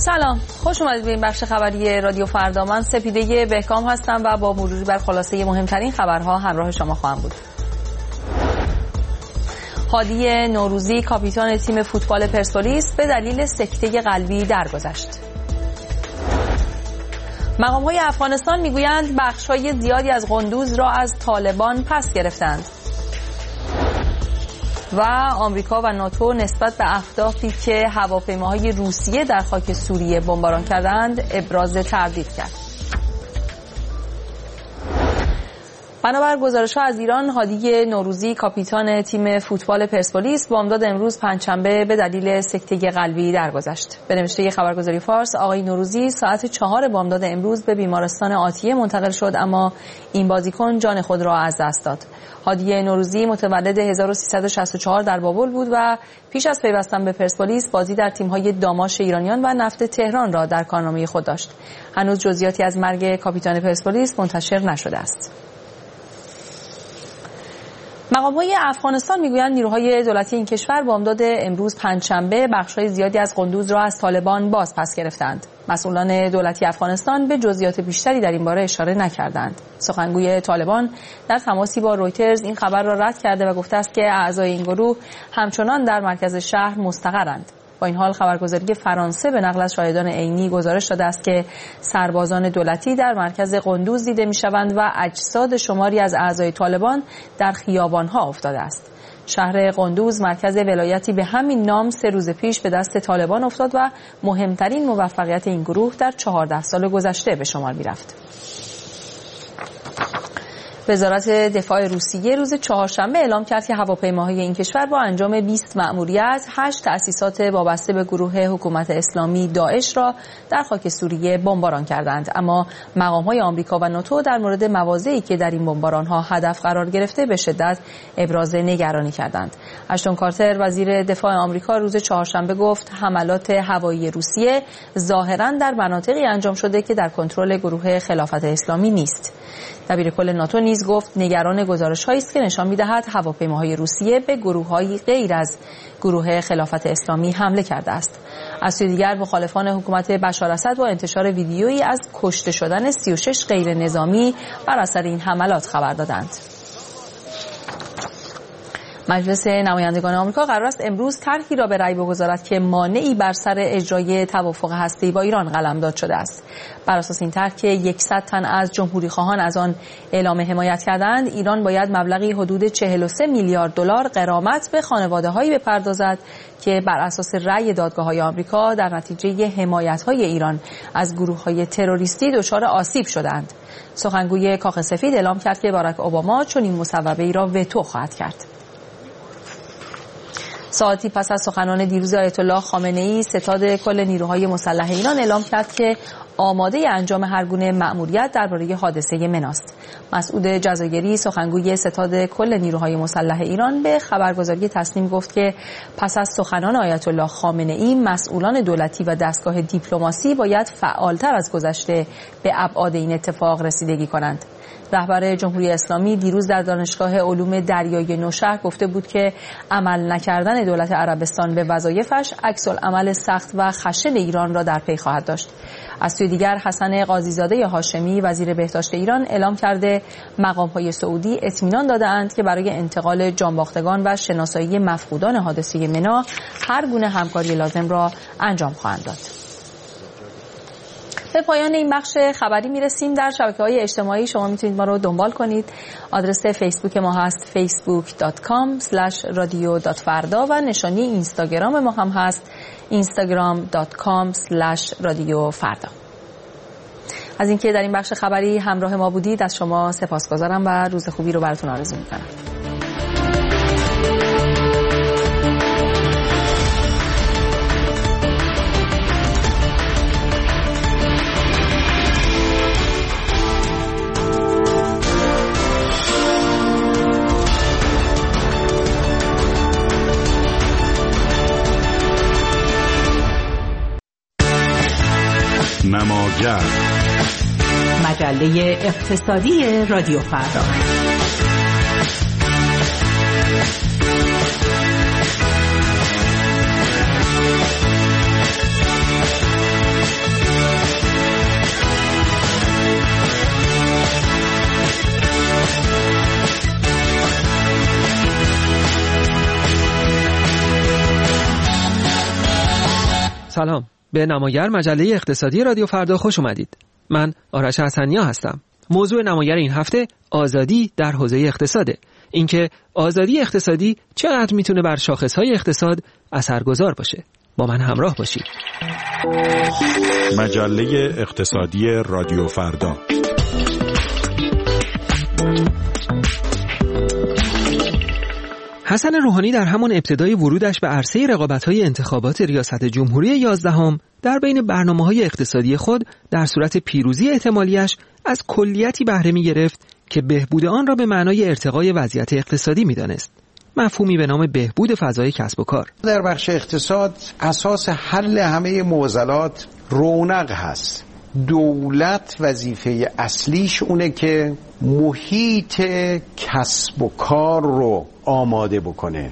سلام، خوش اومدید به این بخش خبری رادیو فردا. من سپیده بهکام هستم و با مروری بر خلاصه مهمترین خبرها همراه شما خواهم بود. هادی نوروزی کاپیتان تیم فوتبال پرسپولیس به دلیل سکته قلبی درگذشت. مقام‌های افغانستان میگویند بخش‌های زیادی از قندوز را از طالبان پس گرفتند. و آمریکا و ناتو نسبت به اهدافی که هواپیماهای روسیه در خاک سوریه بمباران کردند ابراز تردید کرد. بنابر گزارش‌ها از ایران، هادی نوروزی کاپیتان تیم فوتبال پرسپولیس بامداد امروز پنجشنبه به دلیل سکته قلبی درگذشت. به نوشته خبرگزاری فارس، آقای نوروزی ساعت 4 بامداد امروز به بیمارستان آتیه منتقل شد، اما این بازیکن جان خود را از دست داد. هادی نوروزی متولد 1364 در بابل بود و پیش از پیوستن به پرسپولیس بازی در تیم‌های داماش ایرانیان و نفت تهران را در کارنامه خود داشت. هنوز جزئیاتی از مرگ کاپیتان پرسپولیس منتشر نشده است. مقام‌های افغانستان میگویند نیروهای دولتی این کشور بامداد امروز پنجشنبه بخش‌های زیادی از قندوز را از طالبان باز پس گرفتند. مسئولان دولتی افغانستان به جزئیات بیشتری در این باره اشاره نکردند. سخنگوی طالبان در تماسی با رویترز این خبر را رد کرده و گفته است که اعضای این گروه همچنان در مرکز شهر مستقرند. با این حال خبرگزاری فرانسه به نقل از شاهدان عینی گزارش داده است که سربازان دولتی در مرکز قندوز دیده می‌شوند و اجساد شماری از اعضای طالبان در خیابان‌ها افتاده است. شهر قندوز مرکز ولایتی به همین نام 3 روز پیش به دست طالبان افتاد و مهمترین موفقیت این گروه در 14 سال گذشته به شمار می‌رفت. وزارت دفاع روسیه روز چهارشنبه اعلام کرد که هواپیماهای این کشور با انجام 20 مأموریت 8 تأسیسات وابسته به گروه حکومت اسلامی داعش را در خاک سوریه بمباران کردند، اما مقام‌های آمریکا و ناتو در مورد مواضعی که در این بمباران‌ها هدف قرار گرفته به شدت ابراز نگرانی کردند. اشتون کارتر وزیر دفاع آمریکا روز چهارشنبه گفت حملات هوایی روسیه ظاهراً در مناطقی انجام شده که در کنترل گروه خلافت اسلامی نیست. دبیرکل ناتو نیز گفت نگران گزارش‌هایی است که نشان می‌دهد هواپیماهای روسیه به گروه‌هایی غیر از گروه خلافت اسلامی حمله کرده است. از سوی دیگر مخالفان حکومت بشار اسد با انتشار ویدیویی از کشته شدن 36 غیر نظامی بر اثر این حملات خبر دادند. مجلس نمایندگان آمریکا قرار است امروز طرحی را به رأی بگذارد که مانعی بر سر اجرای توافق هسته‌ای با ایران قلمداد شده است. بر اساس این طرح که 100 تن از جمهوری‌خواهان از آن اعلام حمایت کردند، ایران باید مبلغی حدود 43 میلیارد دلار غرامت به خانواده‌هایی بپردازد که بر اساس رأی دادگاه‌های آمریکا در نتیجه حمایت‌های ایران از گروه‌های تروریستی دچار آسیب شدند. سخنگوی کاخ سفید اعلام کرد که باراک اوباما چنین مصوبه‌ای را وتو خواهد کرد. ساعتی پس از سخنان دیروز آیت الله خامنه‌ای، ستاد کل نیروهای مسلح ایران اعلام کرد که آماده انجام هر گونه مأموریت درباره حادثه مناست. مسعود جزایری سخنگوی ستاد کل نیروهای مسلح ایران به خبرگزاری تسنیم گفت که پس از سخنان آیت الله خامنه‌ای مسئولان دولتی و دستگاه دیپلماسی باید فعالتر از گذشته به ابعاد این اتفاق رسیدگی کنند. رهبر جمهوری اسلامی دیروز در دانشگاه علوم دریای نوشهر گفته بود که عمل نکردن دولت عربستان به وظایفش عکس‌العمل سخت و خشن ایران را در پی خواهد داشت. از سوی دیگر حسن قاضیزاده هاشمی وزیر بهداشت ایران اعلام کرده مقام‌های سعودی اطمینان داده‌اند که برای انتقال جانباختگان و شناسایی مفقودان حادثه منا هر گونه همکاری لازم را انجام خواهند داد. به پایان این بخش خبری میرسیم. در شبکه‌های اجتماعی شما میتونید ما رو دنبال کنید. آدرس فیسبوک ما هست facebook.com/radio.farda و نشانی اینستاگرام ما هم هست instagram.com/radiofarda. از اینکه در این بخش خبری همراه ما بودید از شما سپاسگزارم و روز خوبی رو براتون آرزو میکنم. نماگر مجله اقتصادی رادیو فردا. سلام، به نمایر مجله اقتصادی رادیو فردا خوش اومدید. من آرش حسنیا هستم. موضوع نمایر این هفته آزادی در حوزه اقتصاده. اینکه آزادی اقتصادی چقدر میتونه بر شاخصهای اقتصاد اثرگذار باشه. با من همراه باشید. مجله اقتصادی رادیو فردا. حسن روحانی در همان ابتدای ورودش به عرصه رقابت‌های انتخابات ریاست جمهوری 11 در بین برنامه‌های اقتصادی خود در صورت پیروزی احتمالیش از کلیتی بهره می‌گرفت که بهبود آن را به معنای ارتقای وضعیت اقتصادی می‌دانست. مفهومی به نام بهبود فضای کسب و کار. در بخش اقتصاد اساس حل همه معضلات رونق هست. دولت وظیفه اصلیش اونه که محیط کسب و کار رو آماده بکنه.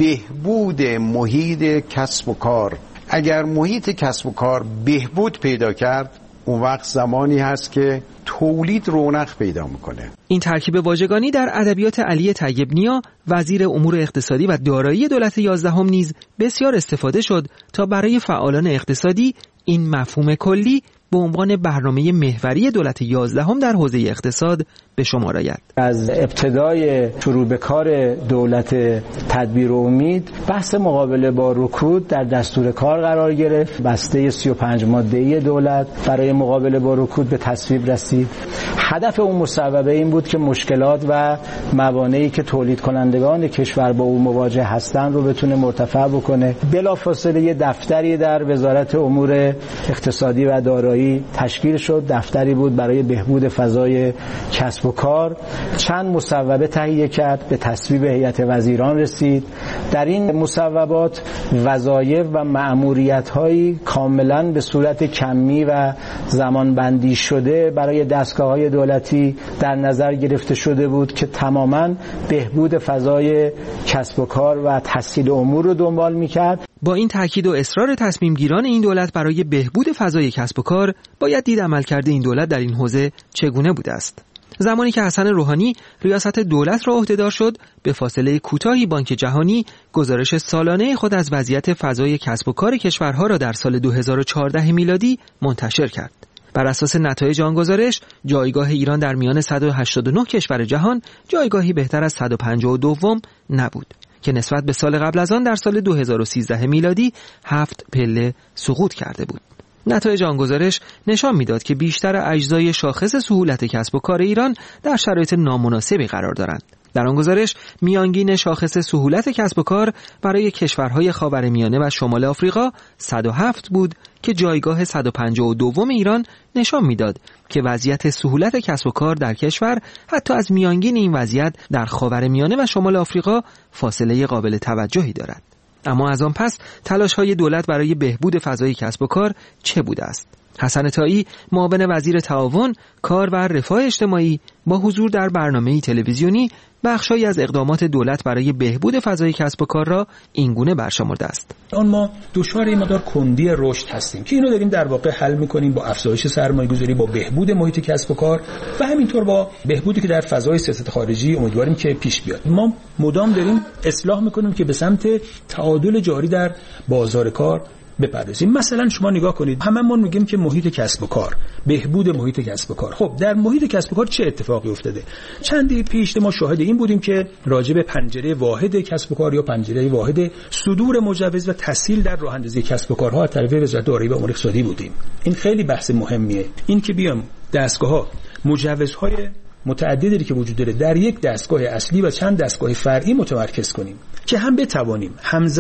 بهبود محیط کسب و کار، اگر محیط کسب و کار بهبود پیدا کرد، اون وقت زمانی هست که تولید رونق پیدا میکنه. این ترکیب واژگانی در ادبیات علی طیب نیا وزیر امور اقتصادی و دارایی دولت 11 نیز بسیار استفاده شد تا برای فعالان اقتصادی این مفهوم کلی به عنوان برنامه محوری دولت 11 در حوزه اقتصاد به شمار آید. از ابتدای شروع به کار دولت تدبیر و امید بحث مقابله با رکود در دستور کار قرار گرفت. بسته 35 ماده‌ای دولت برای مقابله با رکود به تصویب رسید. هدف اون مصوبه این بود که مشکلات و موانعی که تولید کنندگان کشور با اون مواجه هستن رو بتونه مرتفع بکنه. بلافاصله یه دفتری در وزارت امور اقتصادی و دارایی تشکیل شد. دفتری بود برای بهبود فضای کسب و کار. چند مصوبه تهیه کرد، به تصویب هیئت وزیران رسید. در این مصوبات وظایف و مأموریت‌هایی کاملاً به صورت کمی و زمانبندی شده برای دستگاه‌های دولتی در نظر گرفته شده بود که تماماً بهبود فضای کسب و کار و تسهیل امور رو دنبال می‌کرد. با این تاکید و اصرار تصمیم گیران این دولت برای بهبود فضای کسب و کار، باید دید عملکرد این دولت در این حوزه چگونه بوده است. زمانی که حسن روحانی ریاست دولت را عهدهدار شد، به فاصله کوتاهی بانک جهانی گزارش سالانه خود از وضعیت فضای کسب و کار کشورها را در سال 2014 میلادی منتشر کرد. بر اساس نتایج آن گزارش، جایگاه ایران در میان 189 کشور جهان جایگاهی بهتر از 152 نبود که نسبت به سال قبل از آن در سال 2013 میلادی 7 پله سقوط کرده بود. نتایج آن گزارش نشان میداد که بیشتر اجزای شاخص سهولت کسب و کار ایران در شرایط نامناسبی قرار دارند. در آن گزارش میانگین شاخص سهولت کسب و کار برای کشورهای خاورمیانه و شمال آفریقا 107 بود که جایگاه 152 ایران نشان میداد که وضعیت سهولت کسب و کار در کشور حتی از میانگین این وضعیت در خاورمیانه و شمال آفریقا فاصله قابل توجهی دارد. اما از آن پس تلاش‌های دولت برای بهبود فضای کسب و کار چه بوده است؟ حسن طایی، معاون وزیر تعاون، کار و رفاه اجتماعی، با حضور در برنامه‌ای تلویزیونی بخشی از اقدامات دولت برای بهبود فضای کسب و کار را اینگونه برشمرده است. ما دچار این مقدار کندی رشد هستیم که اینو داریم در واقع حل می‌کنیم با افزایش سرمایه‌گذاری، با بهبود محیط کسب و کار و همینطور با بهبودی که در فضای سیاست خارجی امیدواریم که پیش بیاد. ما مدام داریم اصلاح می‌کنیم که به سمت تعادل جاری در بازار کار بپردازیم. مثلا شما نگاه کنید، هممون میگیم که محیط کسب و کار، بهبود محیط کسب و کار. خب در محیط کسب و کار چه اتفاقی افتاده؟ چندی پیش ما شاهد این بودیم که راجع به پنجره واحد کسب و کار یا پنجره واحد صدور مجوز و تسهیل در راه اندازی کسب و کارها از طرف وزارت دارایی و امور اقتصادی بودیم. این خیلی بحث مهمیه. این که بیام دستگاه‌ها مجوزهای متعددی که وجود داره در یک دستگاه اصلی و چند دستگاه فرعی متمرکز کنیم که هم بتوانیم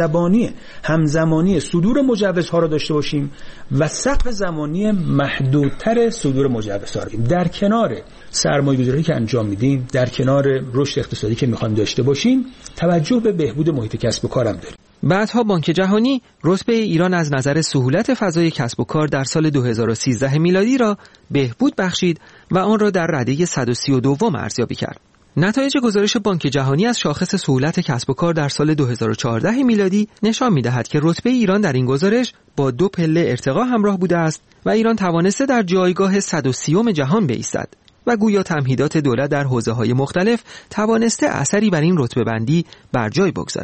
همزمانی صدور مجوزها را داشته باشیم و سقف زمانی محدودتر صدور مجوزها را در کنار سرمایه‌گذاری که انجام میدیم، در کنار رشد اقتصادی که می‌خوایم داشته باشیم، توجه به بهبود محیط کسب و کارم داریم. بعدها بانک جهانی رتبه ایران از نظر سهولت فضای کسب و کار در سال 2013 میلادی را بهبود بخشید و آن را در رده 132 ارزیابی کرد. نتایج گزارش بانک جهانی از شاخص سهولت کسب و کار در سال 2014 میلادی نشان می‌دهد که رتبه ایران در این گزارش با 2 پله ارتقا همراه بوده است و ایران توانسته در جایگاه 130 جهان بایستد و گویا تمهیدات دولت در حوزه‌های مختلف توانسته اثری بر این رتبه بندی بر جای بگذارد.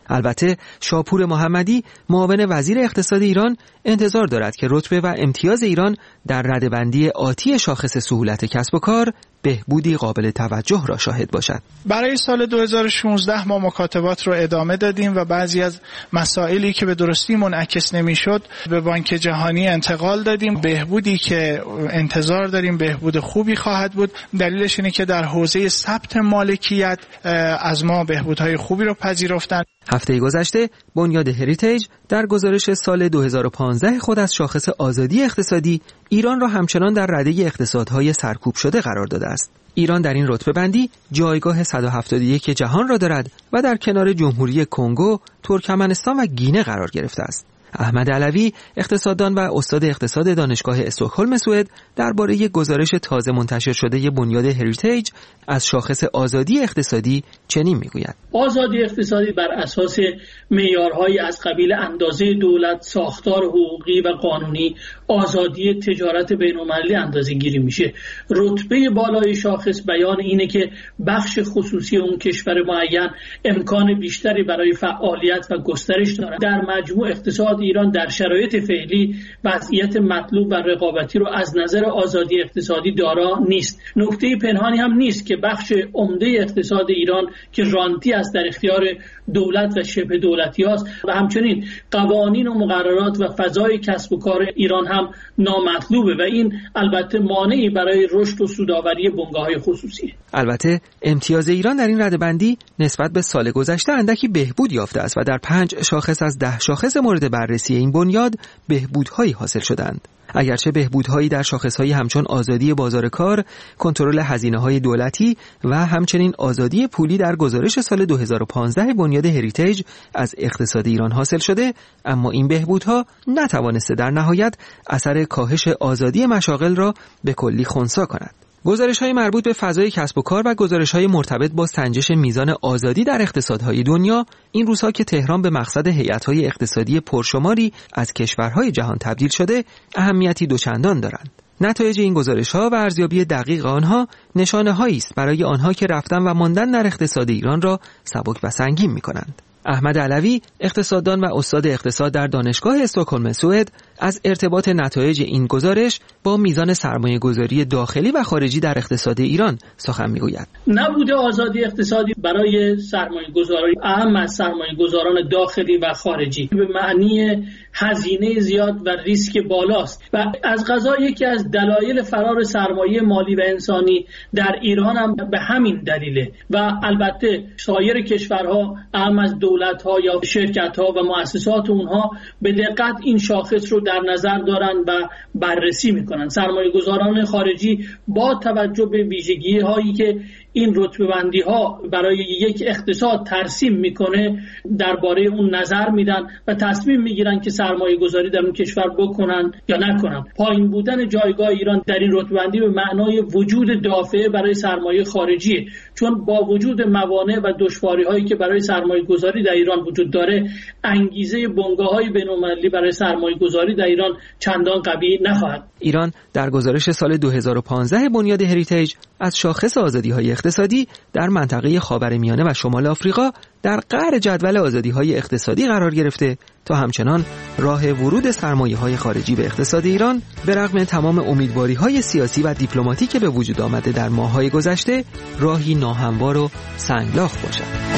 البته شاپور محمدی معاون وزیر اقتصاد ایران انتظار دارد که رتبه و امتیاز ایران در رده‌بندی آتی شاخص سهولت کسب و کار بهبودی قابل توجه را شاهد باشد. برای سال 2016 ما مکاتبات رو ادامه دادیم و بعضی از مسائلی که به درستی منعکس نمی‌شد به بانک جهانی انتقال دادیم. بهبودی که انتظار داریم بهبود خوبی خواهد بود. دلیلش اینه که در حوزه ثبت مالکیت از ما بهبودهای خوبی رو پذیرفتند. هفته گذشته بنیاد هریتیج در گزارش سال 2015 خود از شاخص آزادی اقتصادی ایران را همچنان در رده اقتصادهای سرکوب شده قرار داده است. ایران در این رتبه بندی جایگاه 171 جهان را دارد و در کنار جمهوری کنگو، ترکمنستان و گینه قرار گرفته است. احمد علوی، اقتصاددان و استاد اقتصاد دانشگاه استکهلم سوئد، درباره یک گزارش تازه منتشر شده بنیاد هریتیج از شاخص آزادی اقتصادی چنین میگوید: آزادی اقتصادی بر اساس معیارهای از قبیل اندازه دولت، ساختار حقوقی و قانونی، آزادی تجارت بین‌المللی اندازه‌گیری میشه. رتبه بالای شاخص بیان اینه که بخش خصوصی اون کشور معین امکان بیشتری برای فعالیت و گسترش داره. در مجموع اقتصاد ایران در شرایط فعلی وضعیت مطلوب و رقابتی رو از نظر آزادی اقتصادی دارا نیست. نکته پنهانی هم نیست که بخش عمده اقتصاد ایران که رانتی است در اختیار دولت و شبه دولتی است و همچنین قوانین و مقررات و فضای کسب و کار ایران هم نامطلوبه و این البته مانعی برای رشد و سودآوری بنگاه‌های خصوصی. البته امتیاز ایران در این رده‌بندی نسبت به سال گذشته اندکی بهبود یافته است و در 5 شاخص از 10 شاخص مورد بررسی این بنیاد بهبودهایی حاصل شدند. اگرچه بهبودهایی در شاخص‌های همچون آزادی بازار کار، کنترل هزینه‌های دولتی و همچنین آزادی پولی در گزارش سال 2015 بنیاد هریتیج از اقتصاد ایران حاصل شده، اما این بهبودها نتوانسته در نهایت اثر کاهش آزادی مشاغل را به کلی خنثی کند. گزارش‌های مربوط به فضای کسب و کار و گزارش‌های مرتبط با سنجش میزان آزادی در اقتصادهای دنیا این روزها که تهران به مقصد هیئت‌های اقتصادی پرشماری از کشورهای جهان تبدیل شده اهمیتی دوچندان دارند. نتایج این گزارش‌ها و ارزیابی دقیق آنها نشانه‌هایی است برای آنها که رفتن و ماندن در اقتصاد ایران را سبک و سنگین می‌کنند. احمد علوی، اقتصاددان و استاد اقتصاد در دانشگاه استکهلم سوئد، از ارتباط نتایج این گزارش با میزان سرمایه‌گذاری داخلی و خارجی در اقتصاد ایران سخن می‌گوید. نبوده آزادی اقتصادی برای سرمایه‌گذاری، اهم از سرمایه‌گذاران داخلی و خارجی، به معنی هزینه زیاد و ریسک بالاست و از قضا یکی از دلایل فرار سرمایه مالی و انسانی در ایران هم به همین دلیله و البته سایر کشورها اهم از دولت‌ها یا شرکت‌ها و مؤسسات اونها به دقت این شاخص رو در نظر دارن و بررسی میکنن. سرمایه‌گذاران خارجی با توجه به ویژگی‌هایی که این رتبه‌بندی ها برای یک اقتصاد ترسیم میکنه درباره اون نظر میدن و تصمیم میگیرن که سرمایه گذاری در اون کشور بکنن یا نکنن. پایین بودن جایگاه ایران در این رتبه‌بندی به معنای وجود دافعه برای سرمایه خارجیه، چون با وجود موانع و دشواری هایی که برای سرمایه گذاری در ایران وجود داره، انگیزه بنگاه‌های بین‌المللی برای سرمایه گذاری در ایران چندان قوی نخواهد. ایران در گزارش سال 2015 بنیاد هریتیج از شاخص آزادی‌های اقتصادی در منطقه خاورمیانه و شمال آفریقا در قعر جدول آزادی‌های اقتصادی قرار گرفته تا همچنان راه ورود سرمایه‌های خارجی به اقتصاد ایران به رغم تمام امیدواری‌های سیاسی و دیپلماتیک که به وجود آمده در ماه‌های گذشته راهی ناهموار و سنگلاخ باشد.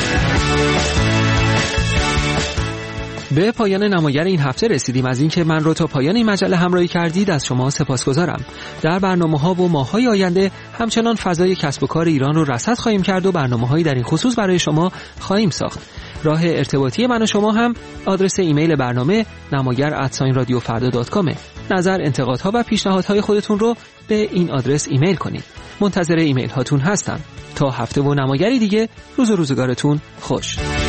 به پایان نماگر این هفته رسیدیم. از اینکه من رو تا پایان این مجله همراهی کردید از شما سپاسگزارم. در برنامه‌ها و ماه‌های آینده همچنان فضای کسب و کار ایران رو رصد خواهیم کرد و برنامه‌هایی در این خصوص برای شما خواهیم ساخت. راه ارتباطی من و شما هم آدرس ایمیل برنامه namagar@radiofarda.com. نظر، انتقادها و پیشنهادهای خودتون رو به این آدرس ایمیل کنید. منتظر ایمیل هاتون هستم. تا هفته و نماگری دیگه، روز و روزگارتون خوش.